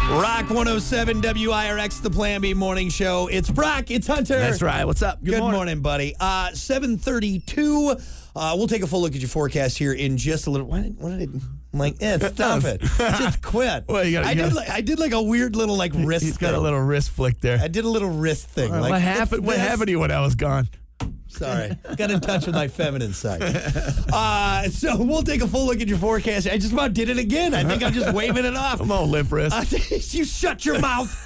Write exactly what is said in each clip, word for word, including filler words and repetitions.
Rock one oh seven W I R X, the Plan B Morning Show. It's Brock. It's Hunter. That's right. What's up? Good, Good morning. morning, buddy. Uh, seven thirty-two. Uh, we'll take a full look at your forecast here in just a little. Why did, why did it? I'm like, eh, stop it. Just quit. Well, you gotta, I you did gotta, like I did like a weird little like wrist. He's got thing. a little wrist flick there. I did a little wrist thing. Well, like, what happened? What happened to you when I was gone? Sorry. Got in touch with my feminine side. Uh, so we'll take a full look at your forecast. I just about did it again. I think I'm just waving it off. Come on, limp wrist. Uh, you shut your mouth.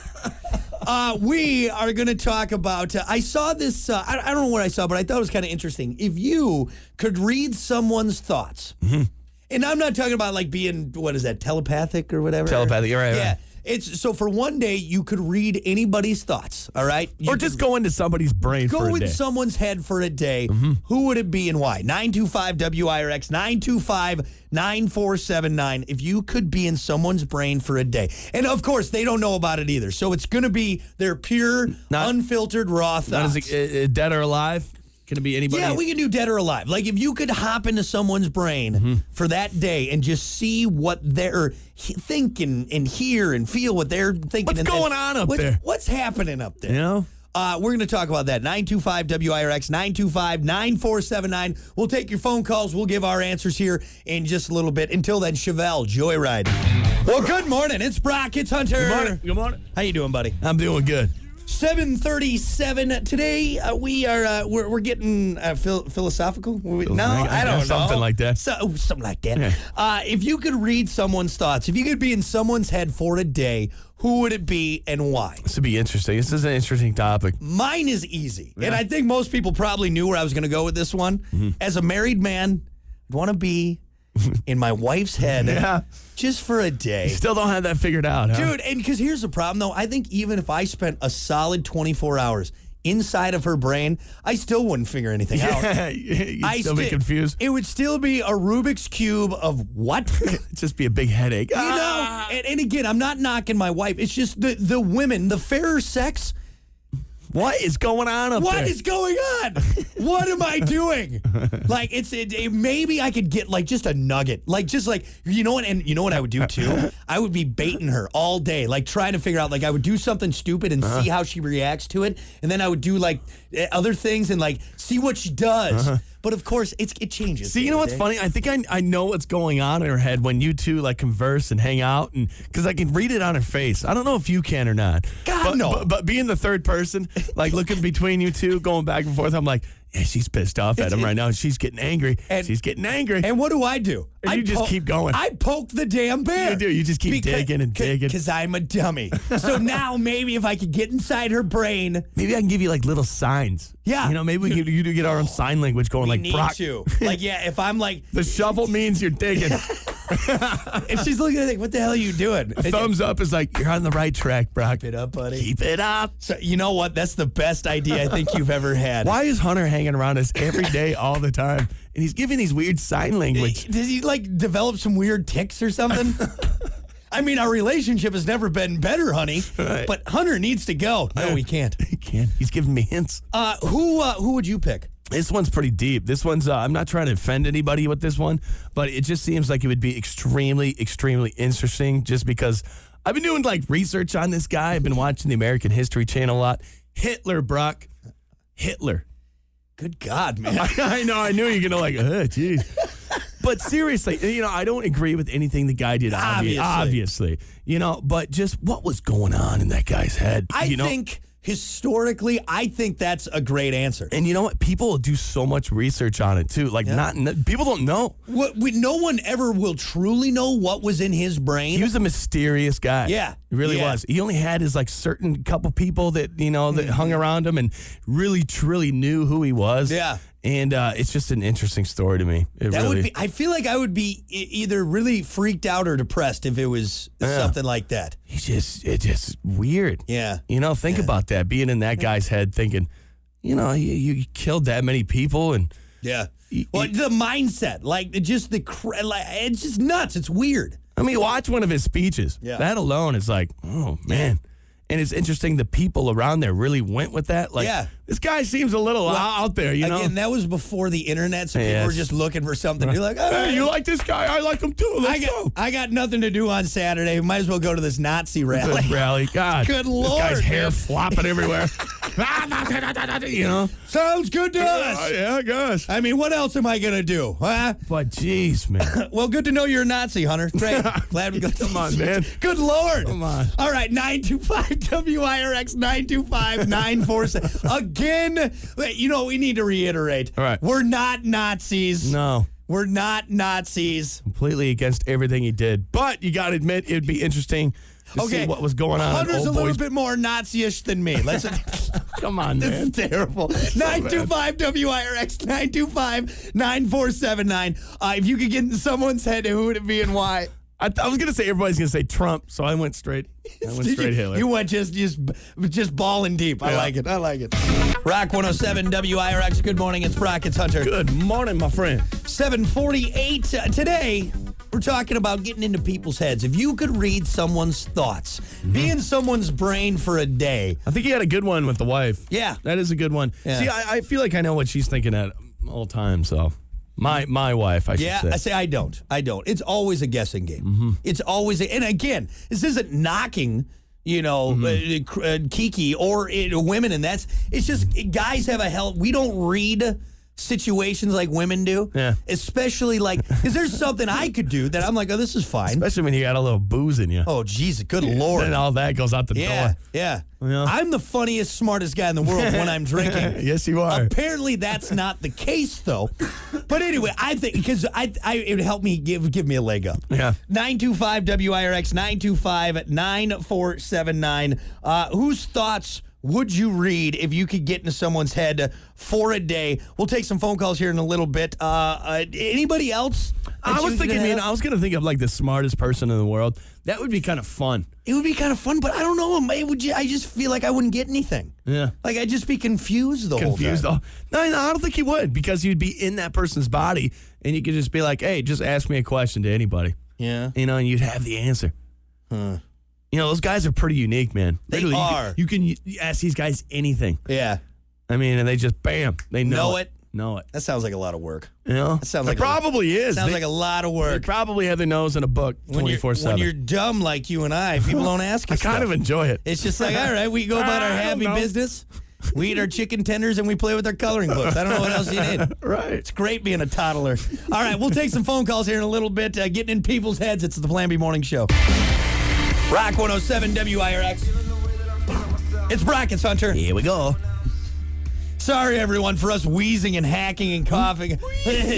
Uh, we are going to talk about, uh, I saw this, uh, I, I don't know what I saw, but I thought it was kind of interesting. If you could read someone's thoughts, mm-hmm. and I'm not talking about like being, what is that, telepathic or whatever? Telepathic, you're right. Yeah. Right. It's so for one day you could read anybody's thoughts, all right? You or just go into somebody's brain for a day. Go in someone's head for a day. Mm-hmm. Who would it be and why? nine two five W I R X, nine two five, nine four seven nine. If you could be in someone's brain for a day. And of course, they don't know about it either. So it's going to be their pure, not, unfiltered, raw thoughts. Not as a, uh, dead or alive? Can it be anybody? Yeah, we can do dead or alive. Like if you could hop into someone's brain mm-hmm. for that day and just see what they're thinking and hear and feel what they're thinking. What's and going then, on up what, there? What's happening up there? You know? Uh, we're going to talk about that. nine two five W I R X, nine two five, nine four seven nine. We'll take your phone calls. We'll give our answers here in just a little bit. Until then, Chevelle, Joyride. Well, good morning. It's Brock. It's Hunter. Good morning. Good morning. How you doing, buddy? I'm doing good. seven thirty-seven. Today, uh, we are, uh, we're, we're getting uh, phil- philosophical. We, no, I, I don't know. Something like that. So, oh, something like that. Yeah. Uh, if you could read someone's thoughts, if you could be in someone's head for a day, who would it be and why? This would be interesting. This is an interesting topic. Mine is easy. Yeah. And I think most people probably knew where I was going to go with this one. Mm-hmm. As a married man, I'd want to be in my wife's head yeah. just for a day. You still don't have that figured out, huh? Dude, and because here's the problem, though. I think even if I spent a solid twenty-four hours inside of her brain, I still wouldn't figure anything out. Yeah, you'd I still sti- be confused. It would still be a Rubik's Cube of what? It'd just be a big headache. You know, and, and again, I'm not knocking my wife. It's just the, the women, the fairer sex. What is going on up What there? What is going on? What am I doing? Like, it's it, it, maybe I could get like just a nugget. Like, just like, you know what? And you know what I would do too? I would be baiting her all day, like trying to figure out, like, I would do something stupid and uh-huh. see how she reacts to it. And then I would do like other things and like see what she does. Uh-huh. But of course, it's it changes. See, you know what's day. funny? I think I I know what's going on in her head when you two like converse and hang out, and because I can read it on her face. I don't know if you can or not. God but, no. But, but being the third person, like looking between you two, going back and forth, I'm like, yeah, she's pissed off at it's, him it, right now. She's getting angry. And, she's getting angry. And what do I do? And I you just po- keep going. I poke the damn bear. You do. You just keep because, digging and digging. Because I'm a dummy. So now maybe if I could get inside her brain. Maybe I can give you like little signs. Yeah. You know, maybe we can, you do get our own sign language going we like need Brock. to. Like, yeah, if I'm like. The shovel means you're digging. If she's looking at it, like, what the hell are you doing? A thumbs up is like, you're on the right track, Brock. Keep it up, buddy. Keep it up. So, you know what? That's the best idea I think you've ever had. Why is Hunter hanging around us every day, all the time? And he's giving these weird sign language. Does he, like, develop some weird tics or something? I mean, our relationship has never been better, honey. Right. But Hunter needs to go. No, he can't. He can't. He's giving me hints. Uh, who uh, who would you pick? This one's pretty deep. This one's, uh, I'm not trying to offend anybody with this one, but it just seems like it would be extremely, extremely interesting just because I've been doing like research on this guy. I've been watching the American History Channel a lot. Hitler, Brock. Hitler. Good God, man. I, I know. I knew you were going to like, oh, geez. But seriously, you know, I don't agree with anything the guy did, obvi- Obviously. obviously. You know, but just what was going on in that guy's head? I you know? think historically, I think that's a great answer. And you know what? People do so much research on it, too. Like, yeah. not n- people don't know. What, we, no one ever will truly know what was in his brain. He was a mysterious guy. Yeah. He really yeah. was. He only had his, like, certain couple people that, you know, that mm-hmm. hung around him and really, truly knew who he was. Yeah. And uh, it's just an interesting story to me. It that really, would be. I feel like I would be e- either really freaked out or depressed if it was yeah. something like that. It's just, it's just weird. Yeah. You know, think yeah. about that. Being in that guy's head, thinking, you know, you, you killed that many people, and yeah. You, well, the mindset, like just the, cra- like, it's just nuts. It's weird. I mean, watch one of his speeches. Yeah. That alone is like, oh man. And it's interesting the people around there really went with that. Like, Yeah. this guy seems a little Well, out there, you know? Again, that was before the internet, so people Yes. were just looking for something. You're like, all right. Hey, you like this guy? I like him too. Let's I got, go. I got nothing to do on Saturday. Might as well go to this Nazi rally. Good rally. God. Good This Lord, guy's hair man. flopping everywhere. you know? Sounds good to Oh, us. yeah, I guess. I mean, what else am I going to do? Huh? But jeez, man. Well, good to know you're a Nazi, Hunter. Great. Glad we got Come on, man. Good Lord. Come on. All right, nine two five W I R X, nine two five, nine four seven. Again, you know, we need to reiterate. All right. We're not Nazis. No. We're not Nazis. Completely against everything he did. But you got to admit, it'd be interesting to Okay. see what was going on. in Hunter's old a little boys. bit more Nazi-ish than me. Let's. Come on, This man. is terrible. nine two five W I R X, nine two five, nine four seven nine. Uh, if you could get in someone's head, who would it be and why? I, th- I was going to say everybody's going to say Trump, so I went straight. I went Did straight you, Hitler. You went just just just balling deep. I Yeah. like it. I like it. Rock one oh seven W I R X. Good morning. It's Brock. It's Hunter. Good morning, my friend. seven forty-eight. Uh, today, we're talking about getting into people's heads. If you could read someone's thoughts, Mm-hmm. be in someone's brain for a day. I think you had a good one with the wife. Yeah. That is a good one. Yeah. See, I, I feel like I know what she's thinking at all times, so. My my wife, I should Yeah, say. I say I don't. I don't. It's always a guessing game. Mm-hmm. It's always, a, and again, this isn't knocking, you know, Mm-hmm. uh, uh, Kiki or uh, women, and that's, it's just guys have a hell. We don't read situations like women do. Yeah. Especially like, because there's something I could do that I'm like, oh, this is fine. Especially when you got a little booze in you. Oh, Jesus, good Lord. Then all that goes out the Yeah, door. yeah. Yeah. I'm the funniest, smartest guy in the world when I'm drinking. Yes, you are. Apparently, that's not the case, though. But anyway, I think because I, I, it would help me give give me a leg up. Yeah. nine two five W I R X, nine two five, nine four seven nine. Uh, whose thoughts would you read if you could get into someone's head for a day? We'll take some phone calls here in a little bit. Uh, uh, anybody else? I that was you thinking, could man, have? I was going to think of like the smartest person in the world. That would be kind of fun. It would be kind of fun, but I don't know. It would. ju- I just feel like I wouldn't get anything. Yeah. Like I'd just be confused the Confused. whole time. Oh, no, no, I don't think you would because you'd be in that person's body and you could just be like, hey, just ask me a question to anybody. Yeah. You know, and you'd have the answer. Huh. You know, those guys are pretty unique, man. They Literally, you can- are. You can, you can ask these guys anything. Yeah. I mean, and they just, bam, they know, Know it. it. Know it. That sounds like a lot of work. You know? That sounds it like a- probably is. Sounds they, like a lot of they work. probably have their nose in a book When you're, twenty-four when seven. you're dumb like you and I, people don't ask I us kind stuff. of enjoy it. It's just like, all right, we go about our I don't happy know. business. We eat our chicken tenders and we play with our coloring books. I don't know what else you need. Right. It's great being a toddler. All right, we'll take some phone calls here in a little bit. Uh, getting in people's heads. It's the Plan B Morning Show. Rock one oh seven W I R X. It's Brock. It's Hunter. Here we go. Sorry, everyone, for us wheezing and hacking and coughing. But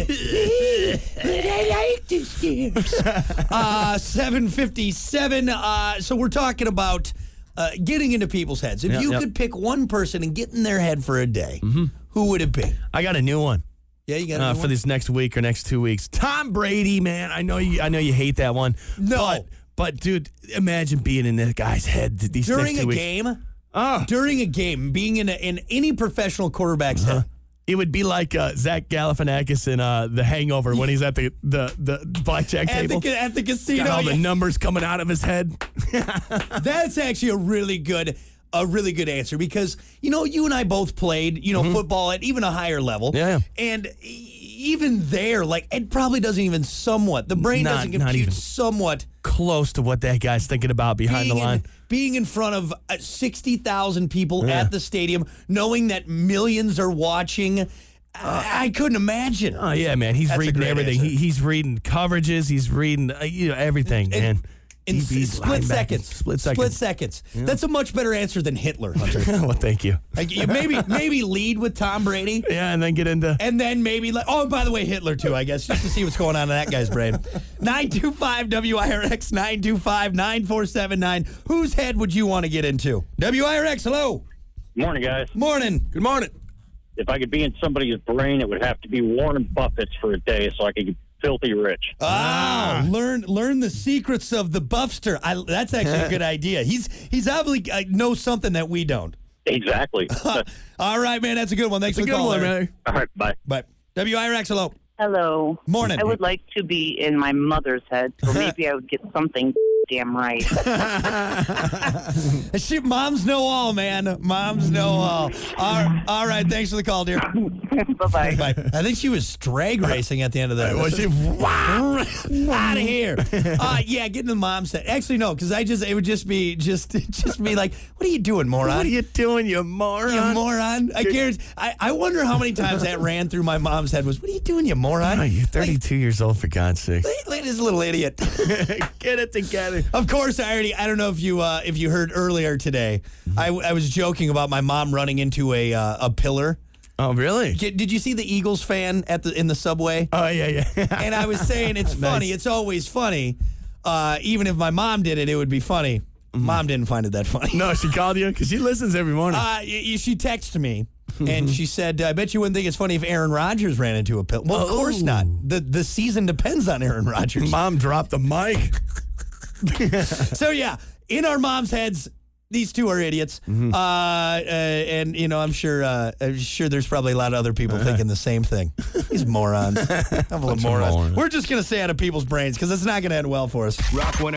I like the stairs. uh, seven fifty-seven. Uh, so we're talking about uh, getting into people's heads. If Yep, you yep. could pick one person and get in their head for a day, who would it be? I got a new one. Yeah, you got Uh, uh, for this next week or next two weeks. Tom Brady, man. I know you. I know you hate that one. No. but, but dude, imagine being in that guy's head th- these during next a two weeks. game. Oh, During a game, being in a, in any professional quarterback's Uh-huh. head. it would be like uh, Zach Galifianakis in uh, The Hangover when he's at the the, the blackjack At table. the, ca- at the casino. Got all the yeah. numbers coming out of his head. That's actually a really good, a really good answer because you know you and I both played, you know, football at even a higher level. Mm-hmm. Yeah. And e- even there, like it probably doesn't even somewhat. The brain Not- doesn't not compute even. somewhat. Close to what that guy's thinking about behind Being the line. in, being in front of uh, sixty thousand people Yeah. at the stadium, knowing that millions are watching, I, I couldn't imagine. Oh yeah, man. He's That's a reading great everything. answer. He, he's reading coverages. He's reading uh, you know everything, And- man. in D Bs, s- split linebackers, seconds. Split seconds. Split seconds. That's a much better answer than Hitler, Hunter. well, thank you. Like, you maybe maybe lead with Tom Brady. Yeah, and then get into. And then maybe, like, oh, and by the way, Hitler, too, I guess, just to see what's going on in that guy's brain. nine two five W I R X, nine two five, nine four seven nine. Whose head would you want to get into? W I R X, hello. Morning, guys. Morning. Good morning. If I could be in somebody's brain, it would have to be Warren Buffett's for a day so I could get filthy rich. Ah, learn learn the secrets of the buffster. I, that's actually a good idea. He's he's obviously uh, knows something that we don't. Exactly. All right, man, that's a good one. Thanks It's a for the good call. one, Larry. man. All right, bye. But W I R X, hello. Hello. Morning. I would like to be in my mother's head, so maybe I would get something damn right. She, moms know all, man. Moms know all. All, all right. Thanks for the call, dear. Bye-bye. Bye. I think she was drag racing at the end of that. Was she? Wow. Out of here. Uh, yeah, getting the mom set. Actually, no, because I just, it would just be, just just be like, what are you doing, moron? What are you doing, you moron? You moron. I guarantee, I, I wonder how many times that ran through my mom's head was, what are you doing, you moron? Oh, you're thirty-two Like, years old, for God's sake. look at this little idiot. Get it together. Of course, I already. I don't know if you uh, if you heard earlier today. I, I was joking about my mom running into a uh, a pillar. Oh, really? Did, did you see the Eagles fan at the in the subway? Oh, yeah, yeah. And I was saying it's funny. It's always funny. Uh, even if my mom did it, it would be funny. Mom didn't find it that funny. No, she called you because she listens every morning. Uh, y- y- she texted me. And she said, I bet you wouldn't think it's funny if Aaron Rodgers ran into a pillar. Well, of course Oh. not. The the season depends on Aaron Rodgers. Mom dropped the mic. So, yeah, in our moms' heads, these two are idiots. Mm-hmm. Uh, uh, and, you know, I'm sure uh, I'm sure there's probably a lot of other people thinking the same thing. These morons. Couple of Bunch of morons. morons. We're just going to stay out of people's brains because it's not going to end well for us. Rock one